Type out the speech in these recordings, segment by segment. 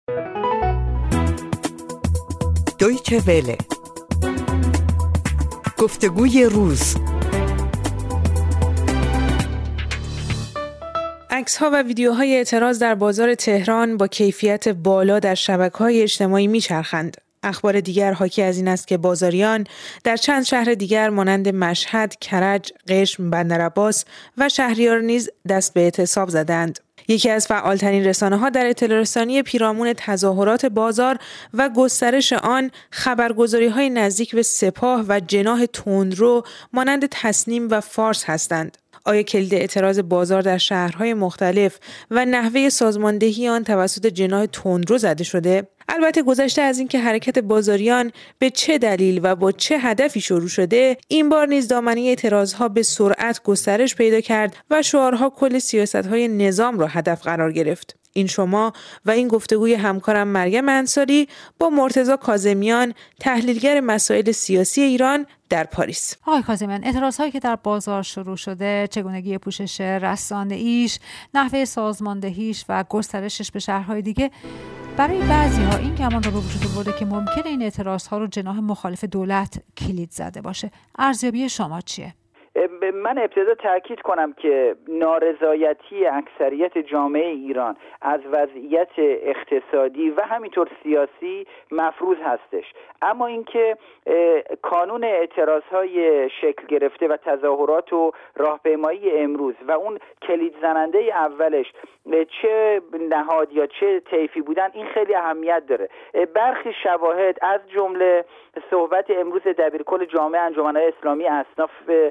دویچه وله. گفتگوی روز. عکس‌ها و ویدیوهای اعتراض در بازار تهران با کیفیت بالا در شبکه‌های اجتماعی می‌چرخند. اخبار دیگر حاکی از این است که بازاریان در چند شهر دیگر مانند مشهد، کرج، قشم، بندرعباس و شهریار نیز دست به اعتصاب زدند. یکی از فعالترین رسانه‌ها در اطلاع رسانی پیرامون تظاهرات بازار و گسترش آن خبرگزاری‌های نزدیک به سپاه و جناح تندرو مانند تصنیم و فارس هستند. آیا کلید اعتراض بازار در شهرهای مختلف و نحوه سازماندهی آن توسط جناح تندرو زده شده؟ البته گذشته از اینکه حرکت بازاریان به چه دلیل و با چه هدفی شروع شده، این بار نیز دامنه اعتراضها به سرعت گسترش پیدا کرد و شعارها کل سیاست‌های نظام را هدف قرار گرفت. این شما و این گفتگوی همکارم مریم انصاری با مرتضی کاظمیان، تحلیلگر مسائل سیاسی ایران در پاریس. آقای کاظمیان، اعتراضهایی که در بازار شروع شده، چگونگی پوشش رسانه‌ایش، نحوه سازماندهیش و گسترشش به شهرهای دیگه، برای بعضی‌ها این گمان را به وجود آورده که ممکنه این اعتراض‌ها رو جناح مخالف دولت کلید زده باشه. ارزیابی شما چیه؟ من ابتدا تاکید کنم که نارضایتی اکثریت جامعه ایران از وضعیت اقتصادی و همینطور سیاسی مفروض هستش، اما اینکه کانون اعتراضهای شکل گرفته و تظاهرات و راهپیمایی امروز و اون کلید زننده اولش چه نهاد یا چه طیفی بودن، این خیلی اهمیت داره. برخی شواهد از جمله صحبت امروز دبیرکل جامعه انجمن‌های اسلامی اصناف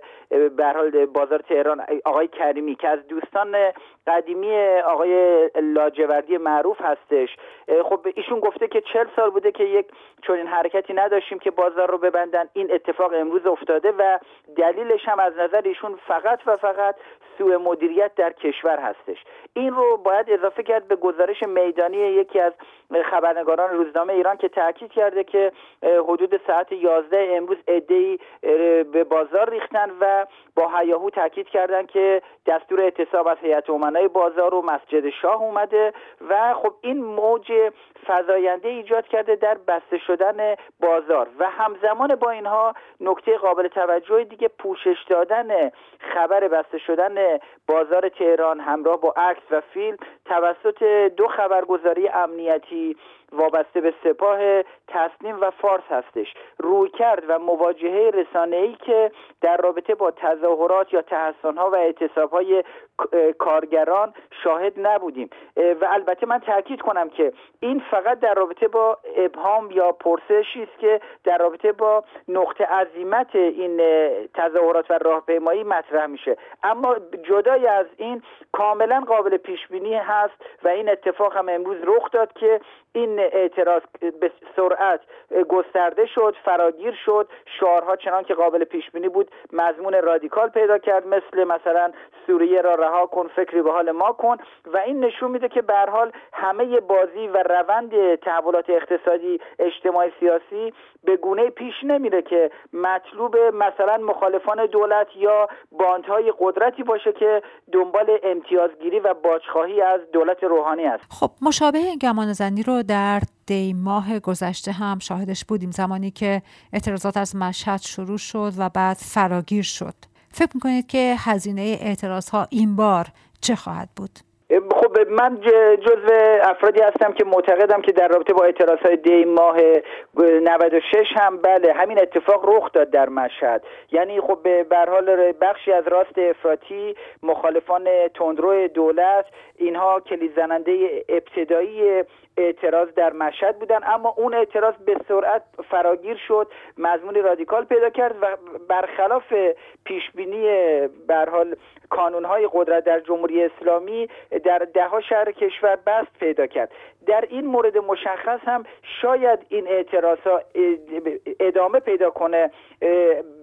به هر حال بازار تهران آقای کریمی که از دوستان قدیمی آقای لاجوردی معروف هستش، خب ایشون گفته که 40 سال بوده که یک چنین حرکتی نداشتیم که بازار رو ببندن. این اتفاق امروز افتاده و دلیلش هم از نظر ایشون فقط و فقط سوء مدیریت در کشور هستش. این رو باید اضافه کرد به گزارش میدانی یکی از خبرنگاران روزنامه ایران که تاکید کرده که حدود ساعت 11 امروز عده‌ای به بازار ریختن و با هیاهو تاکید کردن که دستور اعتصاب از هیئت امنای بازار و مسجد شاه اومده و خب این موج فزاینده ایجاد کرده در بسته شدن بازار و همزمان با اینها نکته قابل توجه دیگه پوشش دادن خبر بسته شدن بازار تهران همراه با عکس و فیلم توسط دو خبرگزاری امنیتی وابسته به سپاه، تصنیم و فارس هستش. رویکرد و مواجهه رسانه‌ای که در رابطه با تظاهرات یا تحصن‌ها و اعتصاب‌های کارگران شاهد نبودیم و البته من تاکید کنم که این فقط در رابطه با ابهام یا پرسشی است که در رابطه با نقطه عزیمت این تظاهرات و راهپیمایی مطرح میشه، اما جدای از این کاملا قابل پیش بینی هست و این اتفاق هم امروز رخ داد که این اعتراض به سرعت گسترده شد، فراگیر شد. شعارها چنان که قابل پیش بینی بود مضمون رادیکال پیدا کرد، مثلا سوریه را رها کن، فکری به حال ما کن، و این نشون میده که به هر حال همه بازی و روند تحولات اقتصادی، اجتماعی، سیاسی به گونه‌ای پیش نمیره که مطلوب مثلا مخالفان دولت یا باندهای قدرتی باشه که دنبال امتیازگیری و باجخواهی از دولت روحانی است. خب مشابه این گمانه‌زنی رو در دی ماه گذشته هم شاهدش بودیم، زمانی که اعتراضات از مشهد شروع شد و بعد فراگیر شد. فکر میکنید که هزینه اعتراضها این بار چه خواهد بود؟ خب من جزو افرادی هستم که معتقدم که در رابطه با اعتراضهای دی ماه 96 هم بله همین اتفاق رخ داد در مشهد. یعنی خب به هر حال بخشی از راست افراطی، مخالفان تندرو دولت، اینها کلید زننده ابتدایی اعتراض در مشهد بودن، اما اون اعتراض به سرعت فراگیر شد، مضمون رادیکال پیدا کرد و برخلاف پیشبینی به هر حال کانونهای قدرت در جمهوری اسلامی در ده‌ها شهر کشور بست پیدا کرد. در این مورد مشخص هم شاید این اعتراضها ادامه پیدا کنه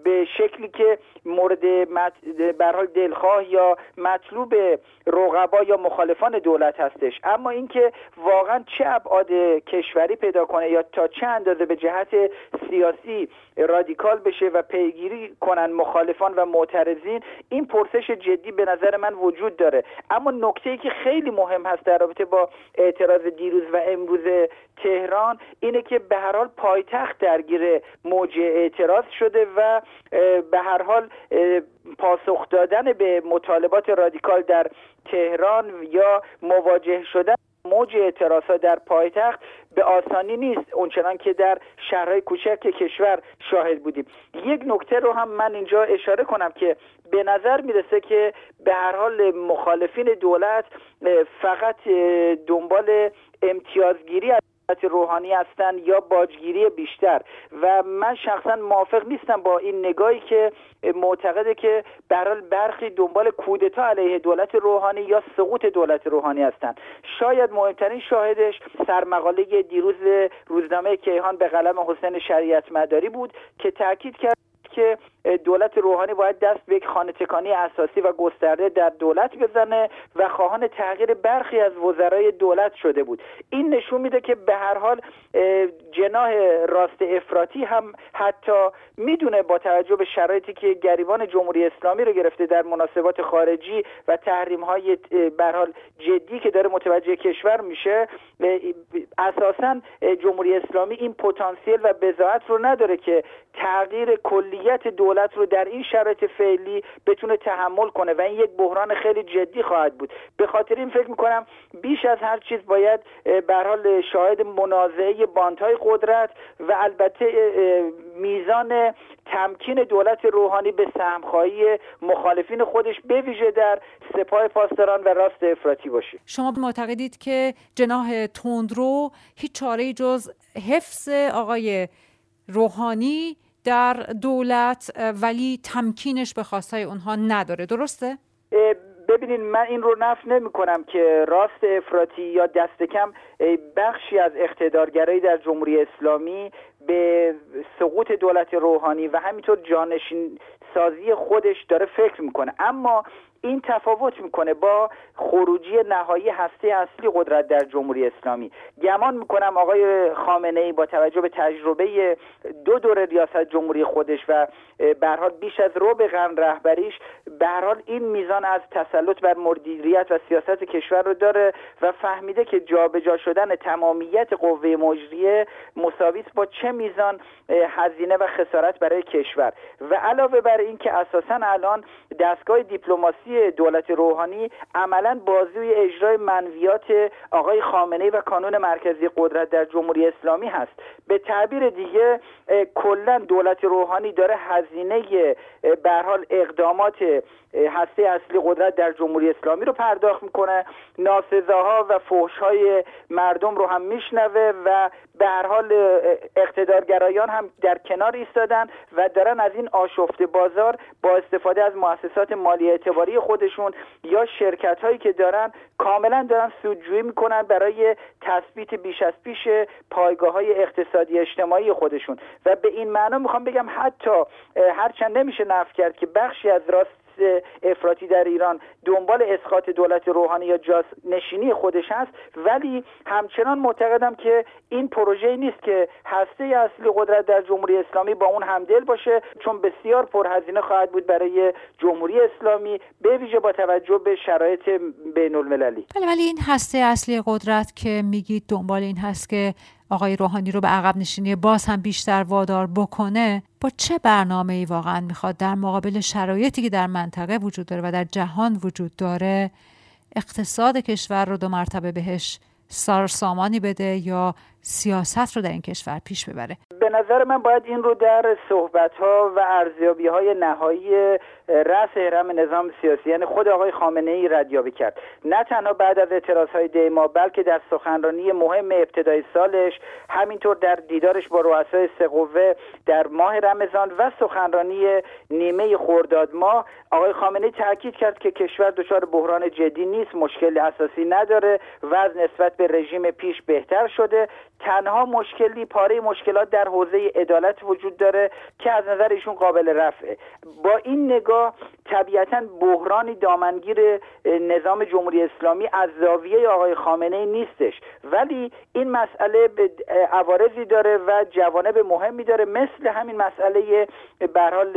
به شکلی که مورد به هر حال دلخواه یا مطلوب رقبا یا مخالفان دولت هستش. اما اینکه واقعا چه ابعاد کشوری پیدا کنه یا تا چه اندازه به جهت سیاسی رادیکال بشه و پیگیری کنن مخالفان و معترضین، این پرسش جدی به نظر من وجود داره. اما نکته‌ای که خیلی مهم هست در رابطه با اعتراض دیروز و امروز تهران اینه که به هر حال پایتخت درگیر موج اعتراض شده و به هر حال پاسخ دادن به مطالبات رادیکال در تهران یا مواجه شدن موج اعتراضات در پایتخت به آسانی نیست، اونچنان که در شهرهای کوچک کشور شاهد بودیم. یک نکته رو هم من اینجا اشاره کنم که به نظر میرسه که به هر حال مخالفین دولت فقط دنبال امتیازگیری از روحانی هستن یا باجگیری بیشتر و من شخصا موافق نیستم با این نگاهی که معتقده که برخی دنبال کودتا علیه دولت روحانی یا سقوط دولت روحانی هستند. شاید مهمترین شاهدش سرمقاله دیروز روزنامه کیهان به قلم حسین شریعت مداری بود که تاکید کرد که دولت روحانی باید دست به یک خانه تکانی اساسی و گسترده در دولت بزنه و خواهان تغییر برخی از وزرای دولت شده بود. این نشون میده که به هر حال جناح راست افراطی هم حتی میدونه با توجه به شرایطی که گریبان جمهوری اسلامی رو گرفته در مناسبات خارجی و تحریم‌های به هر حال جدی که داره متوجه کشور میشه، اساساً جمهوری اسلامی این پتانسیل و بضاعت رو نداره که تغییر کلیت دولت رو در این شرایط فعلی بتونه تحمل کنه و این یک بحران خیلی جدی خواهد بود. به خاطر این فکر میکنم بیش از هر چیز باید به هر حال شاهد منازعه باندهای قدرت و البته میزان تمکین دولت روحانی به سهمخواهی مخالفین خودش به ویژه در سپاه پاسداران و راست افراطی باشه. شما معتقدید که جناح تندرو هیچ چاره‌ای جز حفظ آقای روحانی در دولت ولی تمکینش به خواستای اونها نداره، درسته؟ ببینید من این رو نفی نمی کنم که راست افراطی یا دست کم بخشی از اقتدارگرایی در جمهوری اسلامی به سقوط دولت روحانی و همینطور جانشین سازی خودش داره فکر میکنه، اما این تفاوت میکنه با خروجی نهایی هسته اصلی قدرت در جمهوری اسلامی. گمان میکنم آقای خامنه‌ای با توجه به تجربه 2 دور ریاست جمهوری خودش و به هر حال بیش از ربع قرن رهبریش به هر حال این میزان از تسلط بر مدیریت و سیاست کشور رو داره و فهمیده که جابجا شدن تمامیت قوه مجریه مساوی است با چه میزان هزینه و خسارت برای کشور. و علاوه بر این که اساساً الان دستگاه دیپلماسی دولت روحانی عملاً بازوی اجرای منویات آقای خامنه‌ای و کانون مرکزی قدرت در جمهوری اسلامی هست. به تعبیر دیگه کلاً دولت روحانی داره هزینه به هر حال اقدامات هسته اصلی قدرت در جمهوری اسلامی رو پرداخت میکنه، ناسزاها و فحش‌های مردم رو هم میشنوه و به هر حال اقتدارگرایان هم در کنار ایستادن و دارن از این آشفته بازار با استفاده از مؤسسات مالی اعتباری خودشون یا شرکت‌هایی که دارن کاملا دارن سودجویی میکنن برای تثبیت بیش از پیش پایگاه‌های اقتصادی اجتماعی خودشون. و به این معنا میخوام بگم حتی هرچند نمیشه نفی کرد که بخشی از راست افراطی در ایران دنبال اسقاط دولت روحانی یا جانشینی خودش هست، ولی همچنان معتقدم که این پروژه نیست که هسته اصلی قدرت در جمهوری اسلامی با اون همدل باشه، چون بسیار پرهزینه خواهد بود برای جمهوری اسلامی به ویژه با توجه به شرایط بین المللی. ولی این هسته اصلی قدرت که میگید دنبال این هست که آقای روحانی رو به عقب نشینی باز هم بیشتر وادار بکنه، با چه برنامه‌ای واقعا میخواد در مقابل شرایطی که در منطقه وجود داره و در جهان وجود داره اقتصاد کشور رو 2 مرتبه بهش سامانی بده یا سیاست رو در این کشور پیش ببره؟ به نظر من باید این رو در صحبت‌ها و ارزیابی‌های نهایی رأس هرم نظام سیاسی یعنی خود آقای خامنه‌ای ردیابی کرد. نه تنها بعد از اعتراض‌های دیما بلکه در سخنرانی مهم ابتدای سالش، همینطور در دیدارش با رؤسای 3 قوه در ماه رمضان و سخنرانی نیمه خرداد ماه، آقای خامنه‌ای تاکید کرد که کشور دچار بحران جدی نیست، مشکل اساسی نداره و از نسبت به رژیم پیش بهتر شده. تنها مشکلی پاره مشکلات در حوزه عدالت وجود داره که از نظر ایشون قابل رفعه. با این نگاه طبیعتاً بحرانی دامنگیر نظام جمهوری اسلامی از زاویه آقای خامنه‌ای نیستش، ولی این مسئله عوارضی داره و جوانب مهمی داره، مثل همین مسئله به هر حال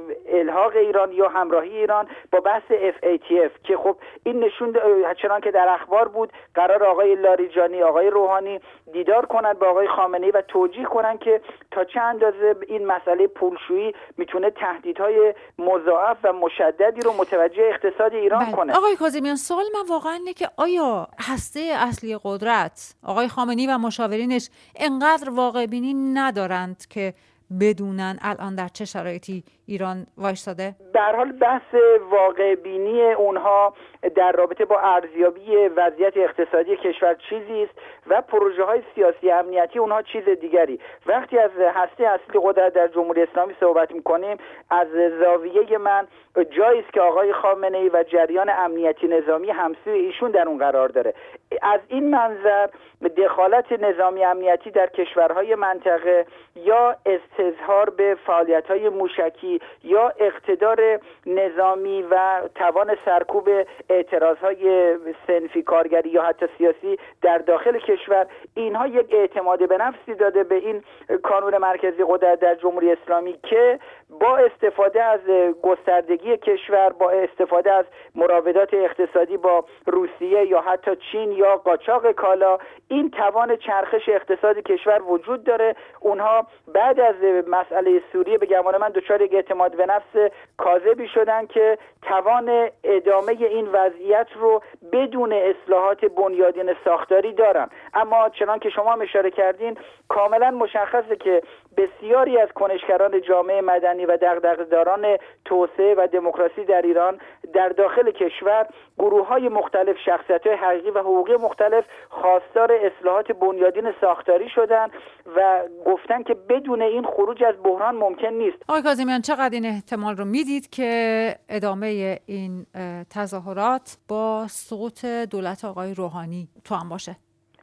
الحاق ایران یا همراهی ایران با بحث FATF که خب این نشون چنان که در اخبار بود قرار آقای لاریجانی آقای روحانی دیدار کنند با آقای خامنه‌ای و توجیه کنند که تا چه اندازه این مسئله پولشویی میتونه تهدیدهای مضاعف و مشددی رو متوجه اقتصاد ایران کنه. آقای کاظمیان، سوال من واقعا اینه که آیا هسته اصلی قدرت آقای خامنه‌ای و مشاورینش انقدر واقع بینی ندارند که بدونن الان در چه شرایطی ایران وایستاده؟ به هر حال بحث واقع بینی اونها در رابطه با ارزیابی وضعیت اقتصادی کشور چیزی است و پروژه های سیاسی امنیتی اونها چیز دیگری. وقتی از هسته اصلی قدرت در جمهوری اسلامی صحبت می‌کنیم، از زاویه من جایی است که آقای خامنه‌ای و جریان امنیتی نظامی همسوی ایشون در اون قرار داره. از این منظر دخالت نظامی امنیتی در کشورهای منطقه یا استظهار به فعالیت‌های موشکی یا اقتدار نظامی و توان سرکوب اعتراضهای صنفی کارگری یا حتی سیاسی در داخل کشور، اینها یک اعتماد به نفسی داده به این کانون مرکزی قدرت در جمهوری اسلامی که با استفاده از گستردگی کشور، با استفاده از مراودات اقتصادی با روسیه یا حتی چین یا قاچاق کالا، این توان چرخش اقتصاد کشور وجود داره. اونها بعد از مسئله سوریه به گمان من دچار یک اعتماد به نفس کاذبی شدن که توان ادامه این وضعیت رو بدون اصلاحات بنیادین ساختاری دارن. اما چنان که شما هم اشاره کردین، کاملا مشخصه که بسیاری از کنشگران جامعه مدنی و دغدغه‌داران توسعه و دموکراسی در ایران در داخل کشور، گروه‌های مختلف، شخصیت‌های حقیقی و حقوقی مختلف خواستار اصلاحات بنیادین ساختاری شدن و گفتن که بدون این خروج از بحران ممکن نیست. آقای کاظمیان، چقدر این احتمال رو میدید که ادامه این تظاهرات با سقوط دولت آقای روحانی تو هم باشه؟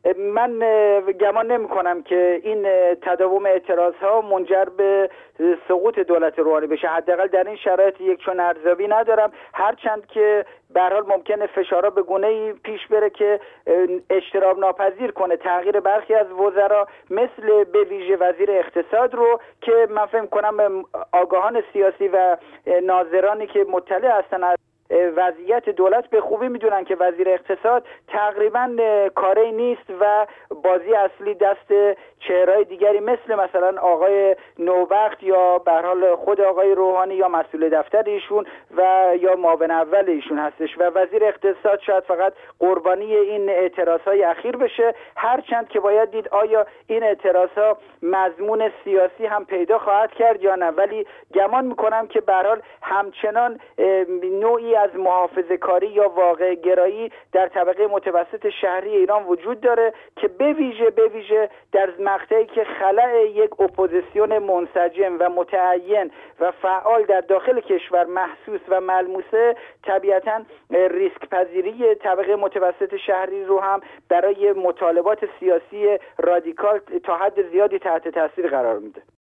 من گمان نمی کنم که این تداوم اعتراض ها منجر به سقوط دولت روحانی بشه. حداقل در این شرایط یک چون ارزیابی ندارم، هرچند که به هر حال ممکنه فشارها به گونه‌ای پیش بره که اجتناب ناپذیر کنه تغییر برخی از وزرا، مثل به ویژه وزیر اقتصاد رو که من فکر کنم آگاهان سیاسی و ناظرانی که مطلع هستن از وضعیت دولت به خوبی میدونن که وزیر اقتصاد تقریبا کاری نیست و بازی اصلی دست چهرهای دیگری مثلا آقای نوبخت یا به هر حال خود آقای روحانی یا مسئول دفتر ایشون و یا معاون اول ایشون هستش و وزیر اقتصاد شاید فقط قربانی این اعتراضهای اخیر بشه، هرچند که باید دید آیا این اعتراضها مضمون سیاسی هم پیدا خواهد کرد یا نه. ولی گمان میکنم که به هر حال همچنان نوعی از محافظه‌کاری یا واقع گرایی در طبقه متوسط شهری ایران وجود داره که به ویژه در مقطعی که خلأ یک اپوزیسیون منسجم و متعین و فعال در داخل کشور محسوس و ملموسه، طبیعتاً ریسک پذیری طبقه متوسط شهری رو هم برای مطالبات سیاسی رادیکال تا حد زیادی تحت تاثیر قرار میده.